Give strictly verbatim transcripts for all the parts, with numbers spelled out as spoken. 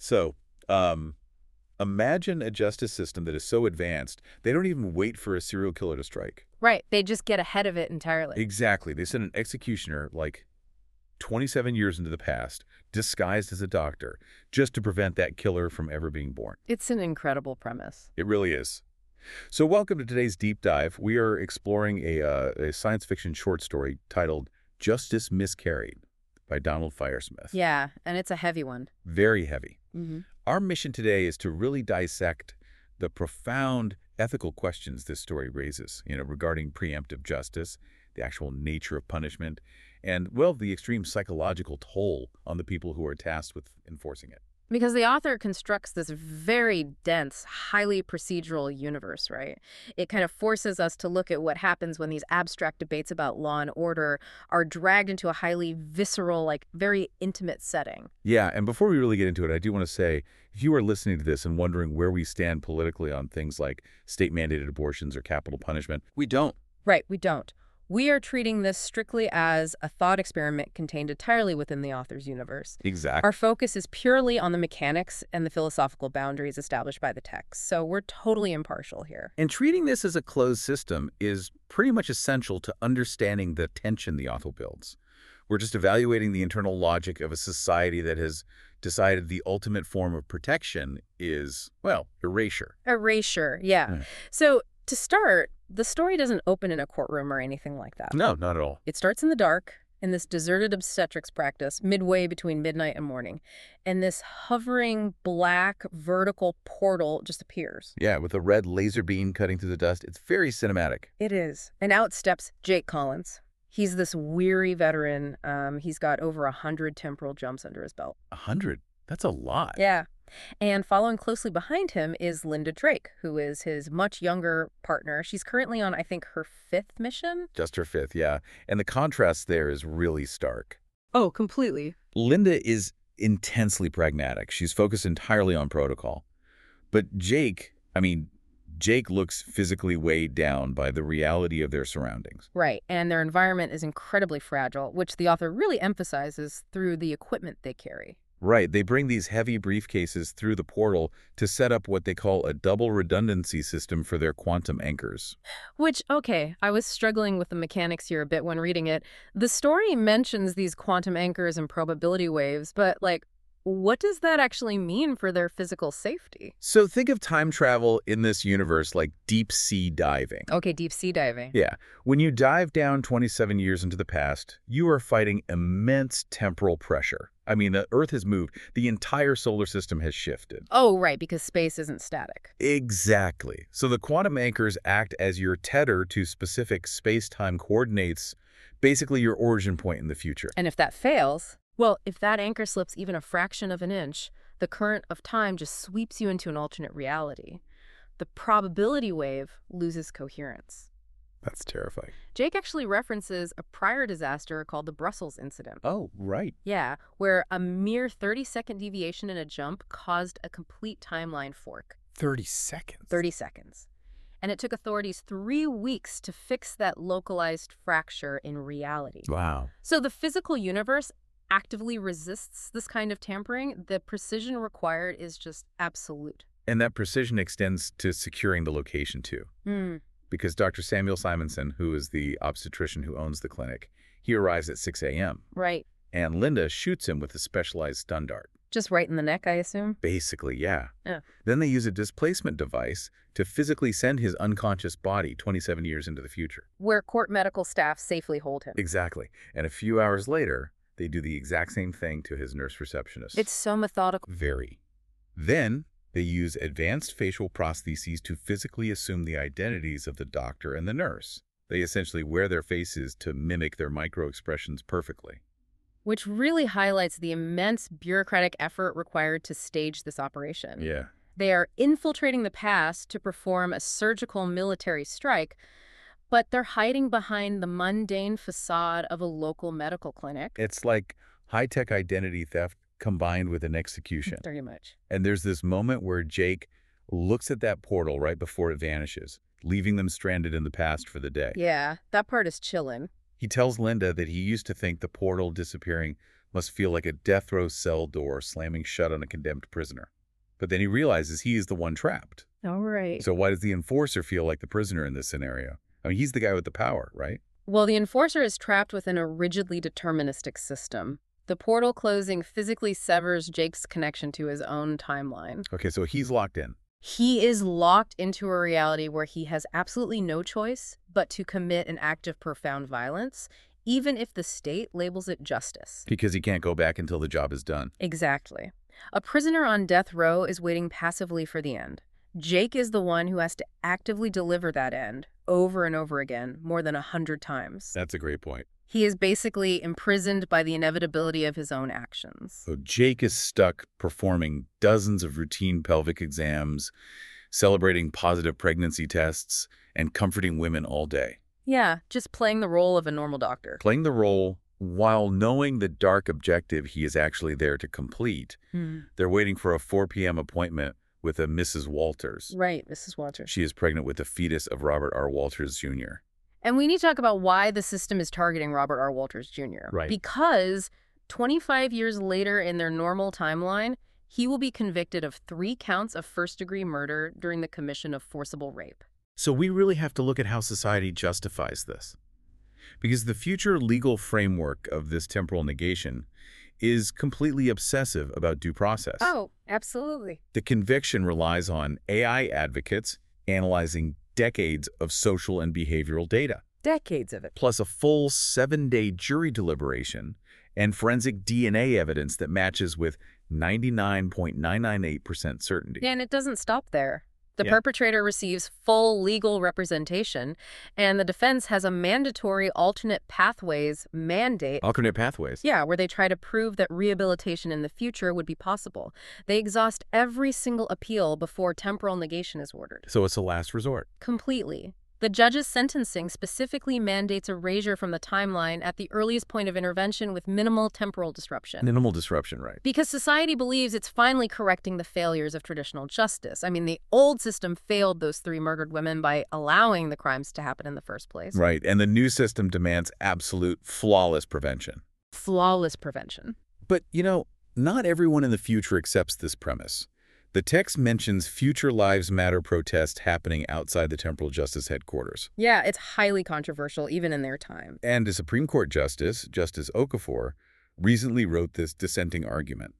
So, um, imagine a justice system that is so advanced, they don't even wait for a serial killer to strike. Right. They just get ahead of it entirely. Exactly. They send an executioner, like, twenty-seven years into the past, disguised as a doctor, just to prevent that killer from ever being born. It's an incredible premise. It really is. So welcome to today's deep dive. We are exploring a, uh, a science fiction short story titled Justice Miscarried by Donald Firesmith. Yeah, and it's a heavy one. Very heavy. Mm-hmm. Our mission today is to really dissect the profound ethical questions this story raises, you know, regarding preemptive justice, the actual nature of punishment, and, well, the extreme psychological toll on the people who are tasked with enforcing it. Because the author constructs this very dense, highly procedural universe, right? It kind of forces us to look at what happens when these abstract debates about law and order are dragged into a highly visceral, like very intimate setting. Yeah, and before we really get into it, I do want to say, if you are listening to this and wondering where we stand politically on things like state-mandated abortions or capital punishment, we don't. Right, we don't. We are treating this strictly as a thought experiment contained entirely within the author's universe. Exactly. Our focus is purely on the mechanics and the philosophical boundaries established by the text, so we're totally impartial here. And treating this as a closed system is pretty much essential to understanding the tension the author builds. We're just evaluating the internal logic of a society that has decided the ultimate form of protection is, well, erasure. Erasure, yeah. Mm. So, to start, the story doesn't open in a courtroom or anything like that. No, not at all. It starts in the dark, in this deserted obstetrics practice, midway between midnight and morning. And this hovering black vertical portal just appears. Yeah, with a red laser beam cutting through the dust. It's very cinematic. It is. And out steps Jake Collins. He's this weary veteran. Um, he's got over a hundred temporal jumps under his belt. A hundred? That's a lot. Yeah. And following closely behind him is Linda Drake, who is his much younger partner. She's currently on, I think, her fifth mission? Just her fifth, yeah. And the contrast there is really stark. Oh, completely. Linda is intensely pragmatic. She's focused entirely on protocol. But Jake, I mean, Jake looks physically weighed down by the reality of their surroundings. Right, and their environment is incredibly fragile, which the author really emphasizes through the equipment they carry. Right. They bring these heavy briefcases through the portal to set up what they call a double redundancy system for their quantum anchors. Which, okay, I was struggling with the mechanics here a bit when reading it. The story mentions these quantum anchors and probability waves, but, like, what does that actually mean for their physical safety? So think of time travel in this universe like deep sea diving. Okay, deep sea diving. Yeah. When you dive down twenty-seven years into the past, you are fighting immense temporal pressure. I mean, the Earth has moved. The entire solar system has shifted. Oh, right, because space isn't static. Exactly. So the quantum anchors act as your tether to specific space-time coordinates, basically your origin point in the future. And if that fails, well, if that anchor slips even a fraction of an inch, the current of time just sweeps you into an alternate reality. The probability wave loses coherence. That's terrifying. Jake actually references a prior disaster called the Brussels incident. Oh, right. Yeah, where a mere thirty-second deviation in a jump caused a complete timeline fork. thirty seconds? thirty seconds. And it took authorities three weeks to fix that localized fracture in reality. Wow. So the physical universe actively resists this kind of tampering. The precision required is just absolute. And that precision extends to securing the location, too. Hmm. Because Doctor Samuel Simonson, who is the obstetrician who owns the clinic, he arrives at six a m Right. And Linda shoots him with a specialized stun dart. Just right in the neck, I assume? Basically, yeah. Yeah. Then they use a displacement device to physically send his unconscious body twenty-seven years into the future. Where court medical staff safely hold him. Exactly. And a few hours later, they do the exact same thing to his nurse receptionist. It's so methodical. Very. Then they use advanced facial prostheses to physically assume the identities of the doctor and the nurse. They essentially wear their faces to mimic their micro-expressions perfectly. Which really highlights the immense bureaucratic effort required to stage this operation. Yeah. They are infiltrating the past to perform a surgical military strike, but they're hiding behind the mundane facade of a local medical clinic. It's like high-tech identity theft combined with an execution. Very much. And there's this moment where Jake looks at that portal right before it vanishes, leaving them stranded in the past for the day. Yeah, that part is chillin'. He tells Linda that he used to think the portal disappearing must feel like a death row cell door slamming shut on a condemned prisoner. But then he realizes he is the one trapped. All right. So why does the enforcer feel like the prisoner in this scenario? I mean, he's the guy with the power, right? Well, the enforcer is trapped within a rigidly deterministic system. The portal closing physically severs Jake's connection to his own timeline. Okay, so he's locked in. He is locked into a reality where he has absolutely no choice but to commit an act of profound violence, even if the state labels it justice. Because he can't go back until the job is done. Exactly. A prisoner on death row is waiting passively for the end. Jake is the one who has to actively deliver that end over and over again, more than a hundred times. That's a great point. He is basically imprisoned by the inevitability of his own actions. So Jake is stuck performing dozens of routine pelvic exams, celebrating positive pregnancy tests, and comforting women all day. Yeah, just playing the role of a normal doctor. Playing the role while knowing the dark objective he is actually there to complete. Hmm. They're waiting for a four p m appointment with a Missus Walters. Right, Missus Walters. She is pregnant with the fetus of Robert R. Walters, Junior And we need to talk about why the system is targeting Robert R. Walters, Junior Right. Because twenty-five years later in their normal timeline, he will be convicted of three counts of first-degree murder during the commission of forcible rape. So we really have to look at how society justifies this. Because the future legal framework of this temporal negation is completely obsessive about due process. Oh, absolutely. The conviction relies on A I advocates analyzing decades of social and behavioral data, Decades of it. plus a full seven-day jury deliberation and forensic D N A evidence that matches with ninety-nine point nine nine eight percent certainty. Yeah, and it doesn't stop there. The Yeah. perpetrator receives full legal representation, and the defense has a mandatory alternate pathways mandate. Alternate pathways. Yeah, where they try to prove that rehabilitation in the future would be possible. They exhaust every single appeal before temporal negation is ordered. So it's a last resort. Completely. The judge's sentencing specifically mandates erasure from the timeline at the earliest point of intervention with minimal temporal disruption. Minimal disruption, right? Because society believes it's finally correcting the failures of traditional justice. I mean, the old system failed those three murdered women by allowing the crimes to happen in the first place. Right, and the new system demands absolute, flawless prevention. Flawless prevention. But, you know, not everyone in the future accepts this premise. The text mentions future Lives Matter protests happening outside the Temporal Justice headquarters. Yeah, it's highly controversial, even in their time. And a Supreme Court Justice, Justice Okafor, recently wrote this dissenting argument.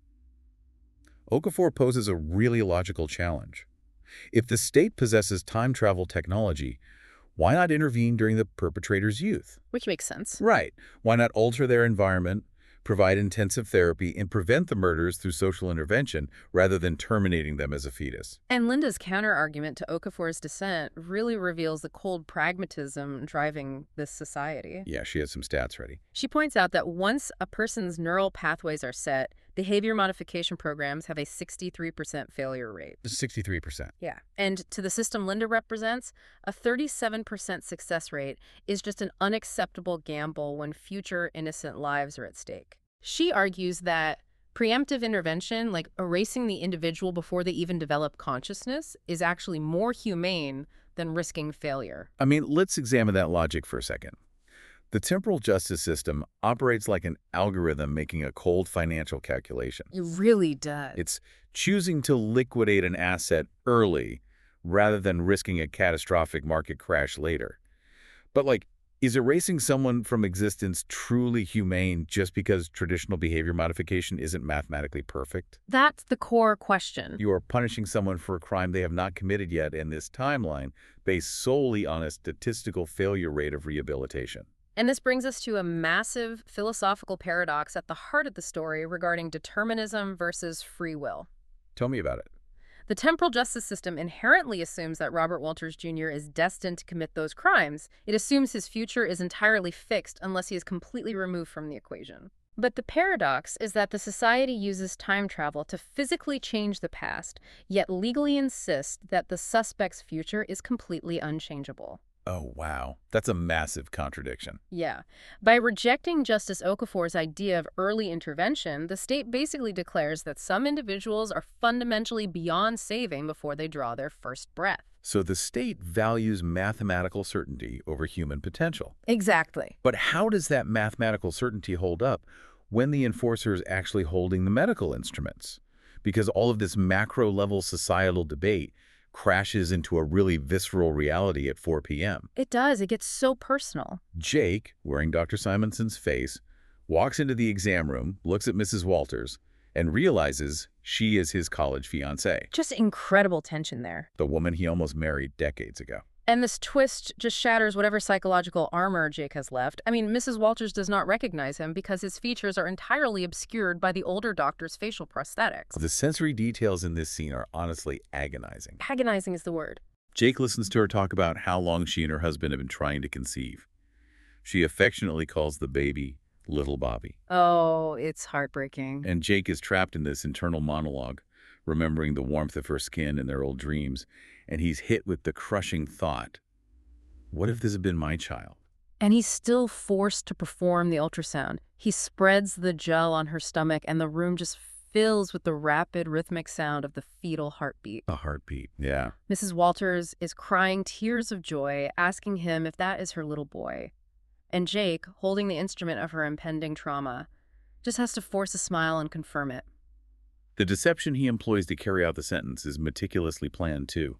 Okafor poses a really logical challenge. If the state possesses time travel technology, why not intervene during the perpetrator's youth? Which makes sense. Right. Why not alter their environment, provide intensive therapy, and prevent the murders through social intervention rather than terminating them as a fetus? And Linda's counter-argument to Okafor's dissent really reveals the cold pragmatism driving this society. Yeah, she has some stats ready. She points out that once a person's neural pathways are set, behavior modification programs have a sixty-three percent failure rate. sixty-three percent. Yeah. And to the system Linda represents, a thirty-seven percent success rate is just an unacceptable gamble when future innocent lives are at stake. She argues that preemptive intervention, like erasing the individual before they even develop consciousness, is actually more humane than risking failure. I mean, let's examine that logic for a second. The temporal justice system operates like an algorithm making a cold financial calculation. It really does. It's choosing to liquidate an asset early rather than risking a catastrophic market crash later. But, like, is erasing someone from existence truly humane just because traditional behavior modification isn't mathematically perfect? That's the core question. You are punishing someone for a crime they have not committed yet in this timeline based solely on a statistical failure rate of rehabilitation. And this brings us to a massive philosophical paradox at the heart of the story regarding determinism versus free will. Tell me about it. The temporal justice system inherently assumes that Robert Walters Junior is destined to commit those crimes. It assumes his future is entirely fixed unless he is completely removed from the equation. But the paradox is that the society uses time travel to physically change the past, yet legally insist that the suspect's future is completely unchangeable. Oh, wow. That's a massive contradiction. Yeah. By rejecting Justice Okafor's idea of early intervention, the state basically declares that some individuals are fundamentally beyond saving before they draw their first breath. So the state values mathematical certainty over human potential. Exactly. But how does that mathematical certainty hold up when the enforcer is actually holding the medical instruments, because all of this macro-level societal debate crashes into a really visceral reality at four p m It does. It gets so personal. Jake, wearing Doctor Simonson's face, walks into the exam room, looks at Missus Walters, and realizes she is his college fiancée, Just incredible tension there. the woman he almost married decades ago. And this twist just shatters whatever psychological armor Jake has left. I mean, Missus Walters does not recognize him because his features are entirely obscured by the older doctor's facial prosthetics. The sensory details in this scene are honestly agonizing. Agonizing is the word. Jake listens to her talk about how long she and her husband have been trying to conceive. She affectionately calls the baby Little Bobby. Oh, it's heartbreaking. And Jake is trapped in this internal monologue, remembering the warmth of her skin and their old dreams, and he's hit with the crushing thought, what if this had been my child? And he's still forced to perform the ultrasound. He spreads the gel on her stomach, and the room just fills with the rapid, rhythmic sound of the fetal heartbeat. A heartbeat, yeah. Missus Walters is crying tears of joy, asking him if that is her little boy. And Jake, holding the instrument of her impending trauma, just has to force a smile and confirm it. The deception he employs to carry out the sentence is meticulously planned, too.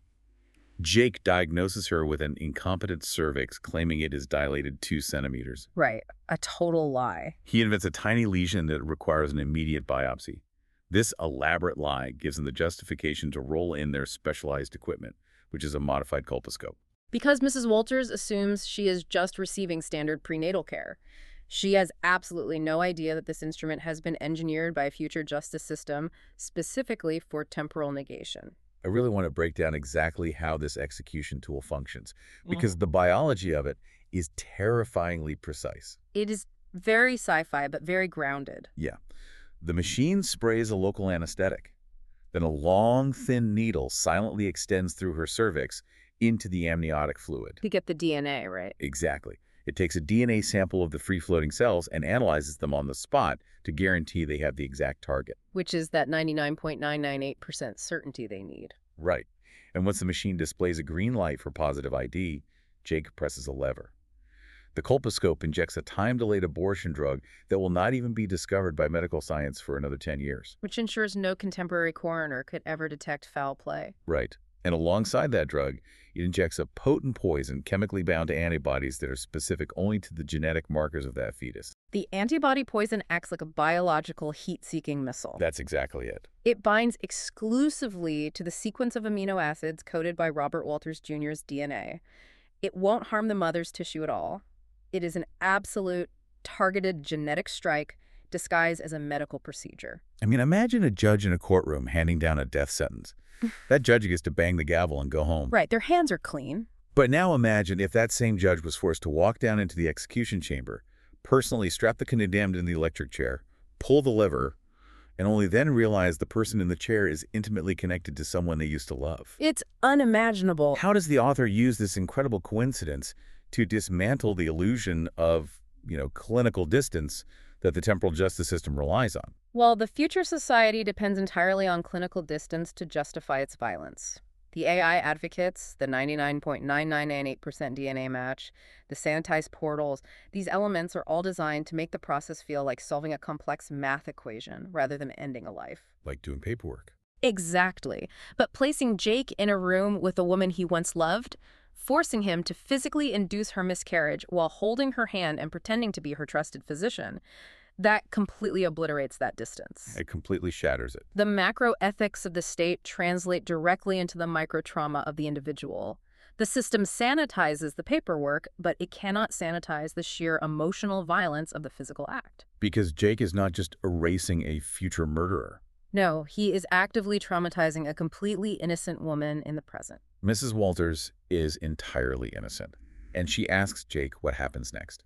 Jake diagnoses her with an incompetent cervix, claiming it is dilated two centimeters. Right. A total lie. He invents a tiny lesion that requires an immediate biopsy. This elaborate lie gives them the justification to roll in their specialized equipment, which is a modified colposcope. Because Missus Walters assumes she is just receiving standard prenatal care. She has absolutely no idea that this instrument has been engineered by a future justice system specifically for temporal negation. I really want to break down exactly how this execution tool functions, because the biology of it is terrifyingly precise. It is very sci-fi, but very grounded. Yeah. The machine sprays a local anesthetic. Then a long, thin needle silently extends through her cervix into the amniotic fluid. To get the D N A, right? Exactly. It takes a D N A sample of the free-floating cells and analyzes them on the spot to guarantee they have the exact target. Which is that ninety-nine point nine nine eight percent certainty they need. Right. And once the machine displays a green light for positive I D, Jake presses a lever. The colposcope injects a time-delayed abortion drug that will not even be discovered by medical science for another ten years. Which ensures no contemporary coroner could ever detect foul play. Right. And alongside that drug, it injects a potent poison chemically bound to antibodies that are specific only to the genetic markers of that fetus. The antibody poison acts like a biological heat-seeking missile. That's exactly it. It binds exclusively to the sequence of amino acids coded by Robert Walters Junior's D N A. It won't harm the mother's tissue at all. It is an absolute targeted genetic strike disguised as a medical procedure. I mean, imagine a judge in a courtroom handing down a death sentence. That judge gets to bang the gavel and go home. Right, their hands are clean. But now imagine if that same judge was forced to walk down into the execution chamber, personally strap the condemned in the electric chair, pull the lever, and only then realize the person in the chair is intimately connected to someone they used to love. It's unimaginable. How does the author use this incredible coincidence to dismantle the illusion of, you know, clinical distance that the temporal justice system relies on? Well, the future society depends entirely on clinical distance to justify its violence. The A I advocates, the ninety-nine point nine nine nine eight percent D N A match, the sanitized portals, these elements are all designed to make the process feel like solving a complex math equation rather than ending a life. Like doing paperwork. Exactly. But placing Jake in a room with a woman he once loved, forcing him to physically induce her miscarriage while holding her hand and pretending to be her trusted physician, that completely obliterates that distance. It completely shatters it. The macro ethics of the state translate directly into the micro trauma of the individual. The system sanitizes the paperwork, but it cannot sanitize the sheer emotional violence of the physical act. Because Jake is not just erasing a future murderer. No, he is actively traumatizing a completely innocent woman in the present. Missus Walters is entirely innocent, and she asks Jake what happens next.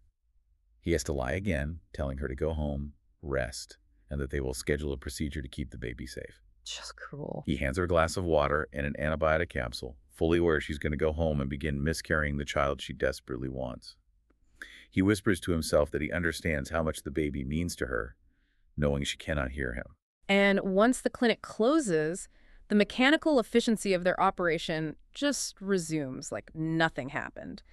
He has to lie again, telling her to go home, rest, and that they will schedule a procedure to keep the baby safe. Just cruel. He hands her a glass of water and an antibiotic capsule, fully aware she's going to go home and begin miscarrying the child she desperately wants. He whispers to himself that he understands how much the baby means to her, knowing she cannot hear him. And once the clinic closes, the mechanical efficiency of their operation just resumes like nothing happened.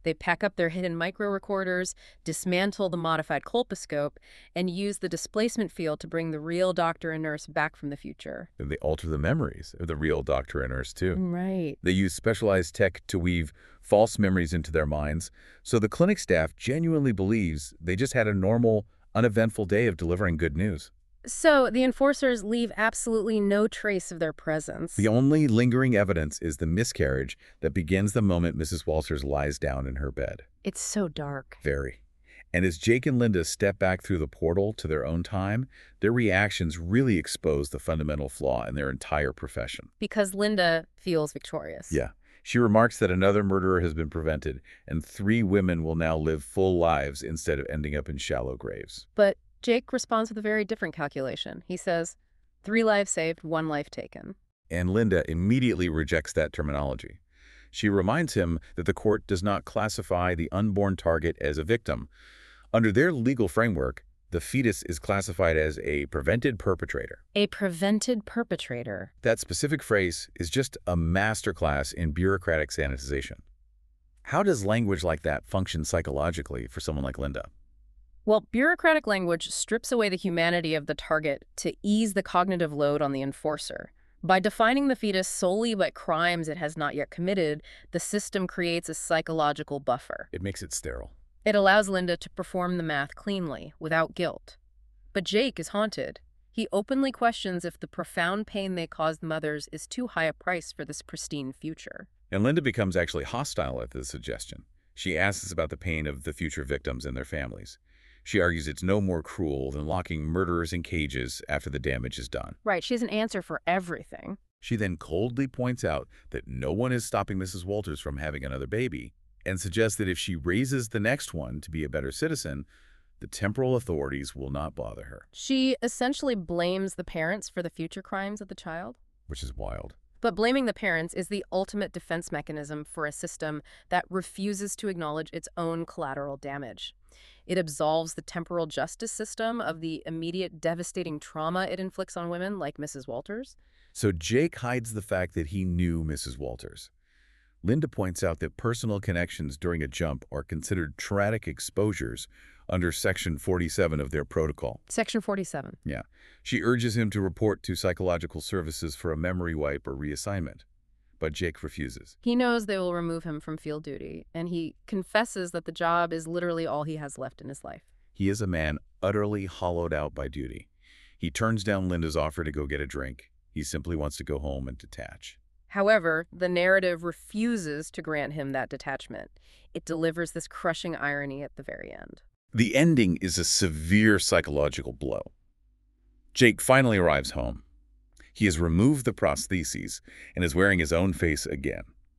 They pack up their hidden micro-recorders, dismantle the modified colposcope, and use the displacement field to bring the real doctor and nurse back from the future. And they alter the memories of the real doctor and nurse, too. Right. They use specialized tech to weave false memories into their minds, so the clinic staff genuinely believes they just had a normal, uneventful day of delivering good news. So the enforcers leave absolutely no trace of their presence. The only lingering evidence is the miscarriage that begins the moment Missus Walters lies down in her bed. It's so dark. Very. And as Jake and Linda step back through the portal to their own time, their reactions really expose the fundamental flaw in their entire profession. Because Linda feels victorious. Yeah. She remarks that another murderer has been prevented, and three women will now live full lives instead of ending up in shallow graves. But Jake responds with a very different calculation. He says, three lives saved, one life taken. And Linda immediately rejects that terminology. She reminds him that the court does not classify the unborn target as a victim. Under their legal framework, the fetus is classified as a prevented perpetrator. A prevented perpetrator. That specific phrase is just a masterclass in bureaucratic sanitization. How does language like that function psychologically for someone like Linda? Well, bureaucratic language strips away the humanity of the target to ease the cognitive load on the enforcer. By defining the fetus solely by crimes it has not yet committed, the system creates a psychological buffer. It makes it sterile. It allows Linda to perform the math cleanly, without guilt. But Jake is haunted. He openly questions if the profound pain they caused mothers is too high a price for this pristine future. And Linda becomes actually hostile at this suggestion. She asks about the pain of the future victims and their families. She argues it's no more cruel than locking murderers in cages after the damage is done. Right, she has an answer for everything. She then coldly points out that no one is stopping Missus Walters from having another baby, and suggests that if she raises the next one to be a better citizen, the temporal authorities will not bother her. She essentially blames the parents for the future crimes of the child. Which is wild. But blaming the parents is the ultimate defense mechanism for a system that refuses to acknowledge its own collateral damage. It absolves the temporal justice system of the immediate devastating trauma it inflicts on women like Missus Walters. So Jake hides the fact that he knew Missus Walters. Linda points out that personal connections during a jump are considered traumatic exposures under Section forty-seven of their protocol. Section forty-seven. Yeah. She urges him to report to psychological services for a memory wipe or reassignment. But Jake refuses. He knows they will remove him from field duty, and he confesses that the job is literally all he has left in his life. He is a man utterly hollowed out by duty. He turns down Linda's offer to go get a drink. He simply wants to go home and detach. However, the narrative refuses to grant him that detachment. It delivers this crushing irony at the very end. The ending is a severe psychological blow. Jake finally arrives home. He has removed the prostheses and is wearing his own face again.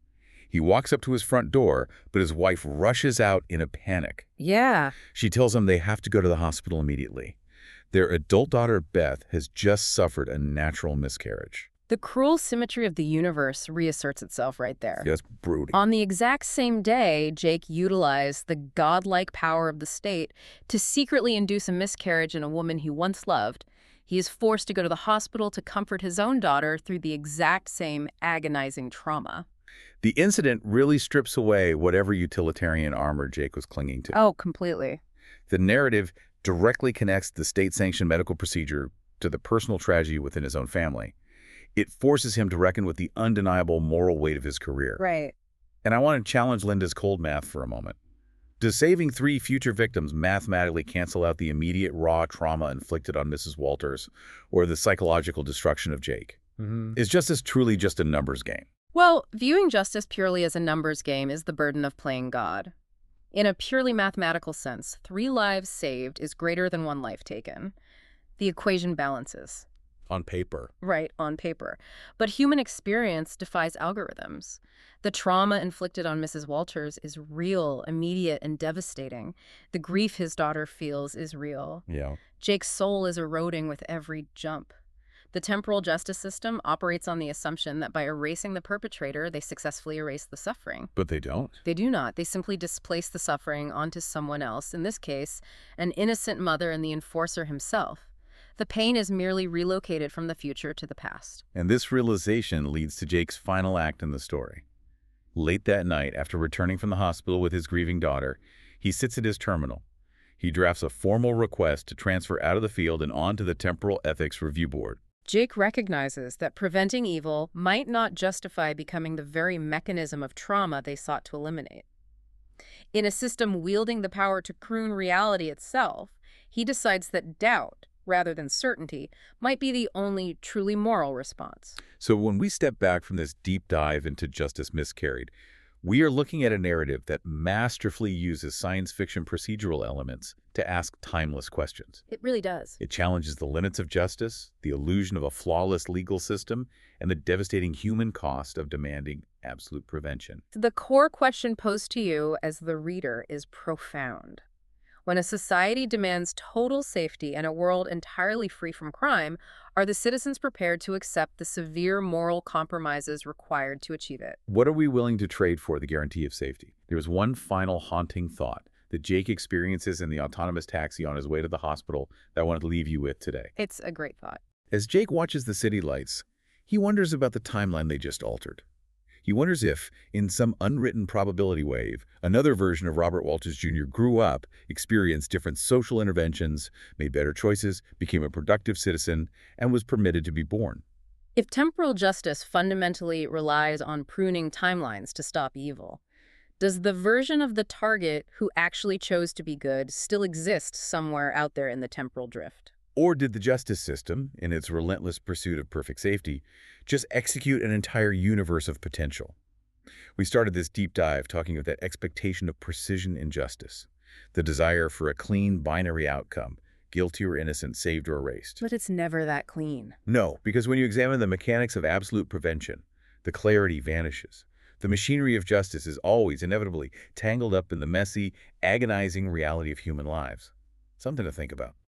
He walks up to his front door, but his wife rushes out in a panic. Yeah. She tells him they have to go to the hospital immediately. Their adult daughter, Beth, has just suffered a natural miscarriage. The cruel symmetry of the universe reasserts itself right there. Yes, brooding. On the exact same day, Jake utilized the godlike power of the state to secretly induce a miscarriage in a woman he once loved. He is forced to go to the hospital to comfort his own daughter through the exact same agonizing trauma. The incident really strips away whatever utilitarian armor Jake was clinging to. Oh, completely. The narrative directly connects the state-sanctioned medical procedure to the personal tragedy within his own family. It forces him to reckon with the undeniable moral weight of his career. Right. And I want to challenge Linda's cold math for a moment. Does saving three future victims mathematically cancel out the immediate raw trauma inflicted on Missus Walters or the psychological destruction of Jake? Mm-hmm. Is justice truly just a numbers game? Well, viewing justice purely as a numbers game is the burden of playing God. In a purely mathematical sense, three lives saved is greater than one life taken. The equation balances. On paper. Right, on paper. But human experience defies algorithms. The trauma inflicted on Missus Walters is real, immediate, and devastating. The grief his daughter feels is real. Yeah. Jake's soul is eroding with every jump. The temporal justice system operates on the assumption that by erasing the perpetrator, they successfully erase the suffering. But they don't. They do not. They simply displace the suffering onto someone else, in this case, an innocent mother and the enforcer himself. The pain is merely relocated from the future to the past. And this realization leads to Jake's final act in the story. Late that night, after returning from the hospital with his grieving daughter, he sits at his terminal. He drafts a formal request to transfer out of the field and onto the Temporal Ethics Review Board. Jake recognizes that preventing evil might not justify becoming the very mechanism of trauma they sought to eliminate. In a system wielding the power to croon reality itself, he decides that doubt, rather than certainty, might be the only truly moral response. So when we step back from this deep dive into Justice Miscarried, we are looking at a narrative that masterfully uses science fiction procedural elements to ask timeless questions. It really does. It challenges the limits of justice, the illusion of a flawless legal system, and the devastating human cost of demanding absolute prevention. The core question posed to you as the reader is profound. When a society demands total safety and a world entirely free from crime, are the citizens prepared to accept the severe moral compromises required to achieve it? What are we willing to trade for the guarantee of safety? There is one final haunting thought that Jake experiences in the autonomous taxi on his way to the hospital that I want to leave you with today. It's a great thought. As Jake watches the city lights, he wonders about the timeline they just altered. He wonders if, in some unwritten probability wave, another version of Robert Walters Junior grew up, experienced different social interventions, made better choices, became a productive citizen, and was permitted to be born. If temporal justice fundamentally relies on pruning timelines to stop evil, does the version of the target who actually chose to be good still exist somewhere out there in the temporal drift? Or did the justice system, in its relentless pursuit of perfect safety, just execute an entire universe of potential? We started this deep dive talking about that expectation of precision in justice, the desire for a clean binary outcome, guilty or innocent, saved or erased. But it's never that clean. No, because when you examine the mechanics of absolute prevention, the clarity vanishes. The machinery of justice is always, inevitably, tangled up in the messy, agonizing reality of human lives. Something to think about.